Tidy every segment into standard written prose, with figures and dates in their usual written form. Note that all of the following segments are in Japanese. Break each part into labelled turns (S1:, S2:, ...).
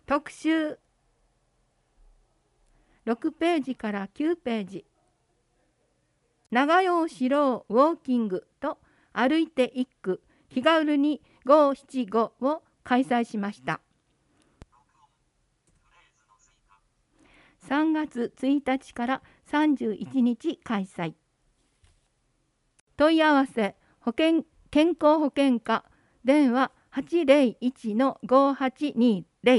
S1: 特集6ページから9ページ。長与を知ろうウォーキングと歩いて一句気軽に575を開催しました。3月1日から31日開催。問い合わせ健康保険課電話 801-5820。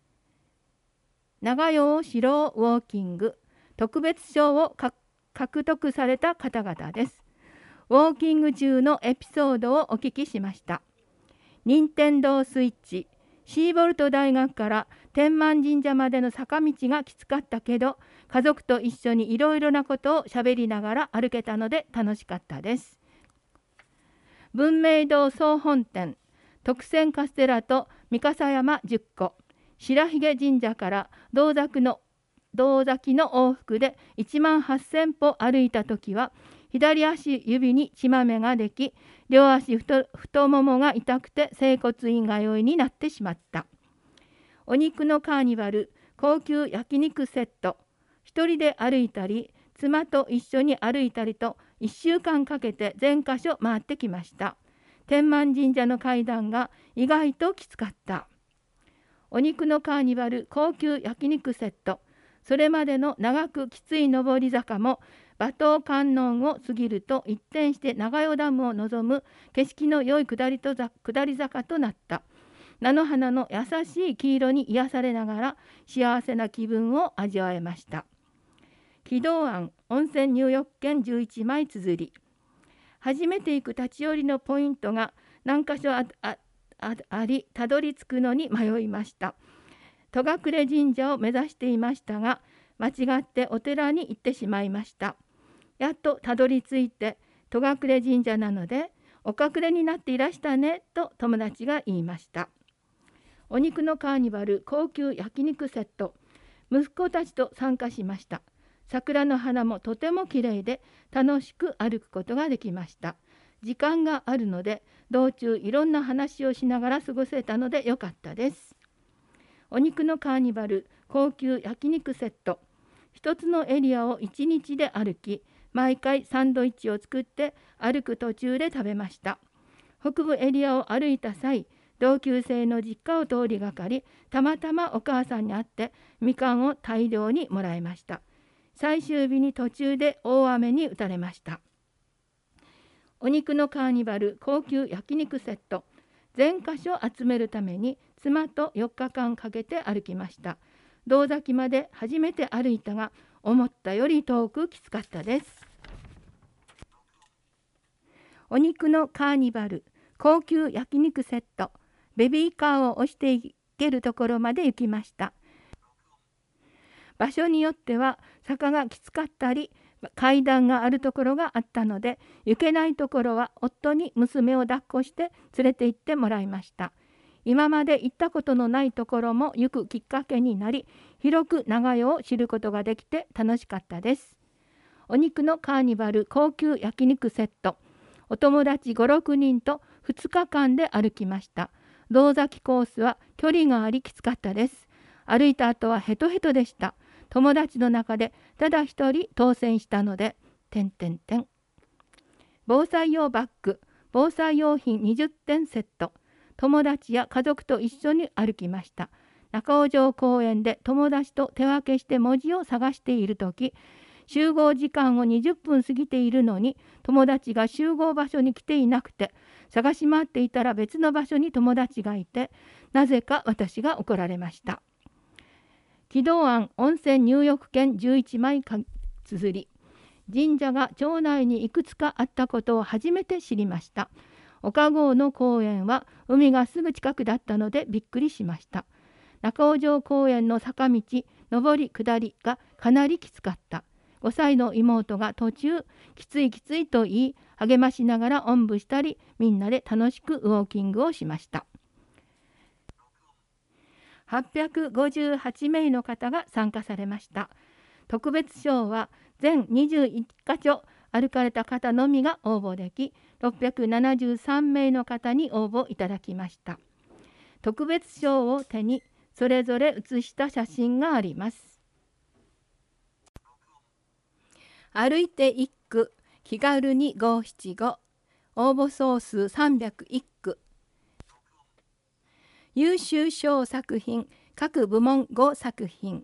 S1: 長与を知ろうウォーキング特別賞を獲得された方々です。ウォーキング中のエピソードをお聞きしました。任天堂スイッチ、シーボルト大学から天満神社までの坂道がきつかったけど、家族と一緒にいろいろなことをしゃべりながら歩けたので楽しかったです。文明堂総本店、特選カステラと三笠山10個、白髭神社から道崎の往復で1万8000歩歩いたときは、左足指に血まめができ、両足太ももが痛くて整骨院通いになってしまった。お肉のカーニバル高級焼肉セット、一人で歩いたり妻と一緒に歩いたりと1週間かけて全箇所回ってきました。天満神社の階段が意外ときつかった。お肉のカーニバル高級焼肉セット、それまでの長くきつい上り坂も馬頭観音を過ぎると一転して長与ダムを望む景色の良い下り坂となった。菜の花の優しい黄色に癒されながら幸せな気分を味わえました。軌道案温泉入浴券11枚綴り。初めて行く立ち寄りのポイントが何か所あり、たどり着くのに迷いました。戸隠神社を目指していましたが、間違ってお寺に行ってしまいました。やっとたどり着いて、戸隠神社なのでお隠れになっていらしたねと友達が言いました。お肉のカーニバル高級焼肉セット、息子たちと参加しました。桜の花もとてもきれいで楽しく歩くことができました。時間があるので道中いろんな話をしながら過ごせたのでよかったです。お肉のカーニバル高級焼肉セット、一つのエリアを1日で歩き、毎回サンドイッチを作って歩く途中で食べました。北部エリアを歩いた際、同級生の実家を通りがかり、たまたまお母さんに会ってみかんを大量にもらいました。最終日に途中で大雨に打たれました。お肉のカーニバル高級焼肉セット、全箇所集めるために妻と4日間かけて歩きました。道崎まで初めて歩いたが、思ったより遠くきつかったです。お肉のカーニバル高級焼肉セット、ベビーカーを押していけるところまで行きました。場所によっては坂がきつかったり階段があるところがあったので、行けないところは夫に娘を抱っこして連れて行ってもらいました。今まで行ったことのないところも行くきっかけになり、広く長与を知ることができて楽しかったです。お肉のカーニバル高級焼肉セット、お友達5、6人と2日間で歩きました。道崎コースは距離がありきつかったです。歩いた後はヘトヘトでした。友達の中でただ一人当選したので、防災用バッグ、防災用品20点セット、友達や家族と一緒に歩きました。中尾城公園で友達と手分けして文字を探しているとき、集合時間を20分過ぎているのに友達が集合場所に来ていなくて、探し回っていたら別の場所に友達がいて、なぜか私が怒られました。軌道案温泉入浴券11枚綴り。神社が町内にいくつかあったことを初めて知りました。岡郷の公園は海がすぐ近くだったのでびっくりしました。中尾城公園の坂道上り下りがかなりきつかった。5歳の妹が途中きついと言い励ましながらおんぶしたり、みんなで楽しくウォーキングをしました。858名の方が参加されました。特別賞は全21カ所歩かれた方のみが応募でき、673名の方に応募いただきました。特別賞を手にそれぞれ写した写真があります。歩いて一句、気軽に五七五、応募総数301句。優秀賞作品、各部門5作品。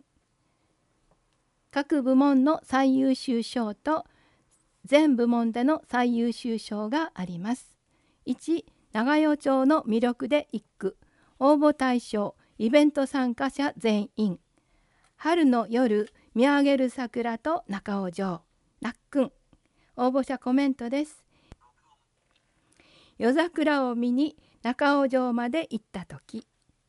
S1: 各部門の最優秀賞と全部門での最優秀賞があります。1、長与町の魅力で一句。応募対象、イベント参加者全員。春の夜、見上げる桜と中尾城。なっくん。応募者コメントです。夜桜を見に中尾城まで行ったとき。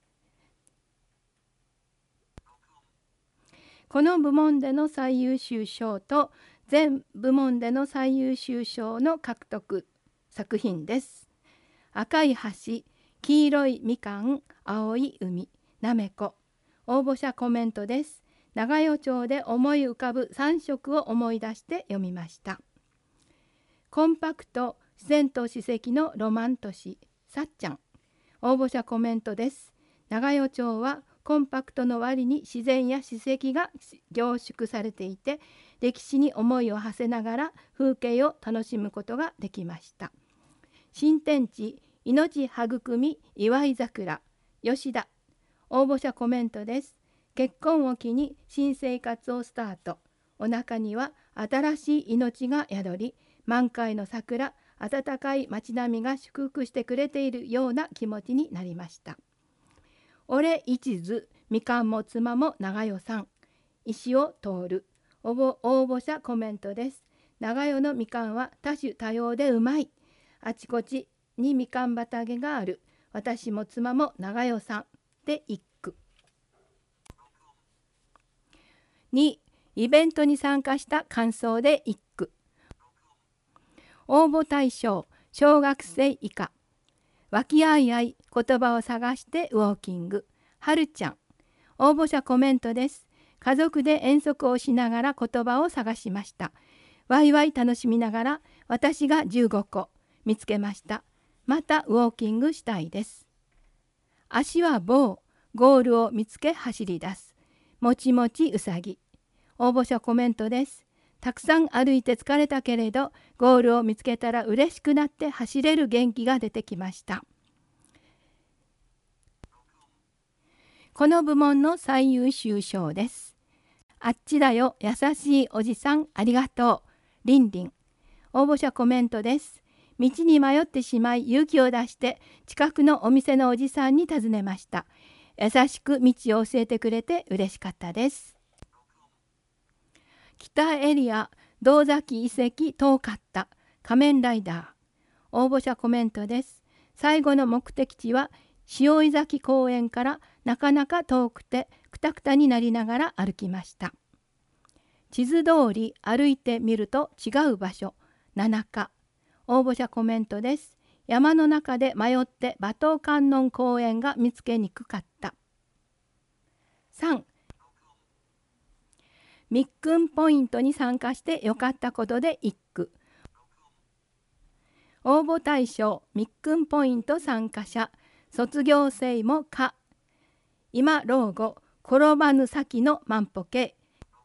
S1: この部門での最優秀賞と全部門での最優秀賞の獲得作品です。赤い橋、黄色いみかん、青い海、なめこ。応募者コメントです。長与町で思い浮かぶ3色を思い出して読みました。コンパクト、自然と史跡のロマン都市、さっちゃん。応募者コメントです。長与町はコンパクトの割に自然や史跡が凝縮されていて、歴史に思いを馳せながら風景を楽しむことができました。新天地、命育み祝い桜、吉田。応募者コメントです。結婚を機に新生活をスタート。お腹には新しい命が宿り、満開の桜、暖かい街並みが祝福してくれているような気持ちになりました。俺一途、みかんも妻も長与さん。石を通る。応募者コメントです。長与のみかんは多種多様でうまい。あちこちにみかん畑がある。私も妻も長与さんで一句。2、イベントに参加した感想で一句。応募対象、小学生以下。和気あいあい、言葉を探してウォーキング。はるちゃん。応募者コメントです。家族で遠足をしながら言葉を探しました。わいわい楽しみながら私が15個見つけました。またウォーキングしたいです。足は棒、ゴールを見つけ走り出す。もちもちうさぎ。応募者コメントです。たくさん歩いて疲れたけれど、ゴールを見つけたら嬉しくなって走れる元気が出てきました。この部門の最優秀賞です。あっちだよ、優しいおじさん、ありがとう。りんりん。応募者コメントです。道に迷ってしまい勇気を出して近くのお店のおじさんに尋ねました。優しく道を教えてくれて嬉しかったです。北エリア、銅崎遺跡遠かった。仮面ライダー。応募者コメントです。最後の目的地は塩井崎公園からなかなか遠くてくたくたになりながら歩きました。地図通り歩いてみると違う場所、七日。応募者コメントです。山の中で迷って馬頭観音公園が見つけにくかった。3、みっくんポイントに参加してよかったことで一句。応募対象、みっくんポイント参加者、卒業生もか。今老後、転ばぬ先の万歩計。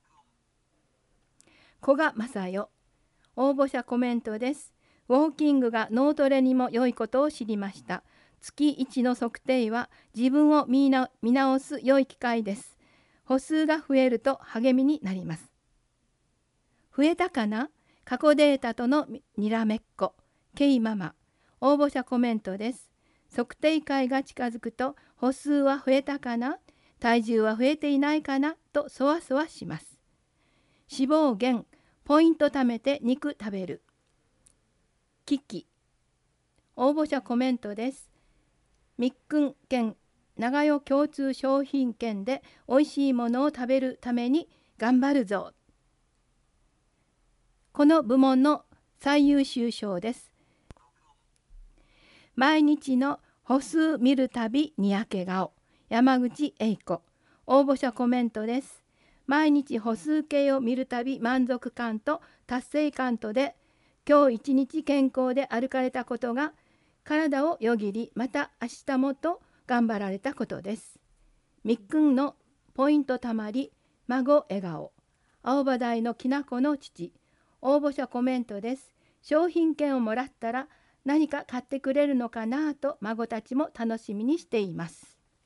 S1: 古賀正代。応募者コメントです。ウォーキングが脳トレにも良いことを知りました。月1の測定は自分を見直す良い機会です。歩数が増えると励みになります。増えたかな？過去データとのにらめっこ。ケイママ。応募者コメントです。測定会が近づくと歩数は増えたかな？体重は増えていないかな？とそわそわします。脂肪減。ポイント貯めて肉食べる。キキ。応募者コメントです。みっくん券、長与共通商品券でおいしいものを食べるために頑張るぞ。この部門の最優秀賞です。毎日の歩数見るたびにやけ顔。山口英子。応募者コメントです。毎日歩数計を見るたび満足感と達成感とで、今日一日健康で歩かれたことが体をよぎり、また明日もと頑張られたことです。 みっくんのポイントたまり、孫笑顔、青葉台のきなこの父。応募者コメントです。商品券をもらったら何か買ってくれるのかなと孫たちも楽しみにしています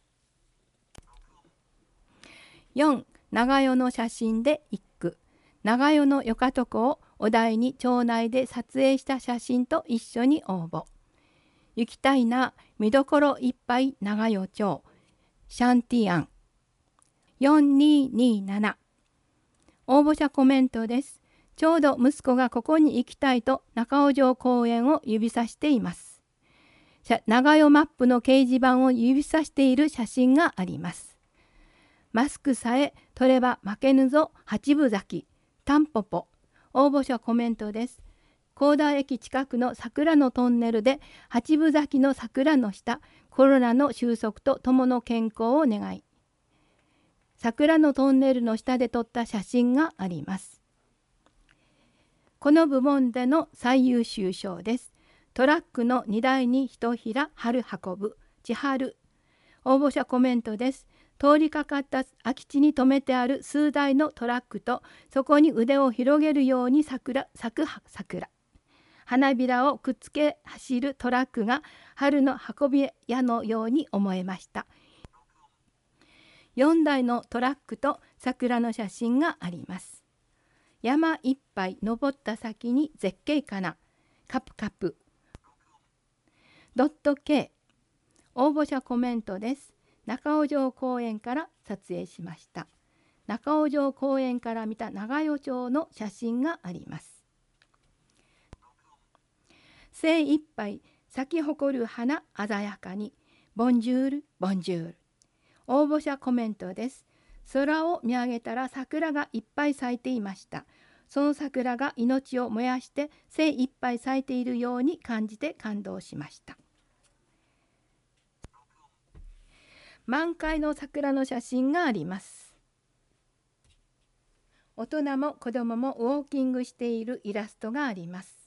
S1: 。4、長代の写真で一句。長代のよかとこをお題に町内で撮影した写真と一緒に応募。行きたいな、見どころいっぱい長代町、シャンティアン。4227。応募者コメントです。ちょうど息子がここに行きたいと中尾城公園を指さしています。長代マップの掲示板を指さしている写真があります。マスクさえ取れば負けぬぞ八分咲き、タンポポ。応募者コメントです。高田駅近くの桜のトンネルで八分咲きの桜の下、コロナの収束と友の健康を願い。桜のトンネルの下で撮った写真があります。この部門での最優秀賞です。トラックの荷台にひとひら春運ぶ、千春。応募者コメントです。通りかかった空き地に止めてある数台のトラックと、そこに腕を広げるように咲く桜。花びらをくっつけ走るトラックが春の運び屋のように思えました。4台のトラックと桜の写真があります。山いっぱい登った先に絶景かな、カプカプ。ドット K。応募者コメントです。中尾城公園から撮影しました。中尾城公園から見た長代町の写真があります。精一杯咲き誇る花鮮やかに、ボンジュールボンジュール。応募者コメントです。空を見上げたら桜がいっぱい咲いていました。その桜が命を燃やして精一杯咲いているように感じて感動しました。満開の桜の写真があります。大人も子供もウォーキングしているイラストがあります。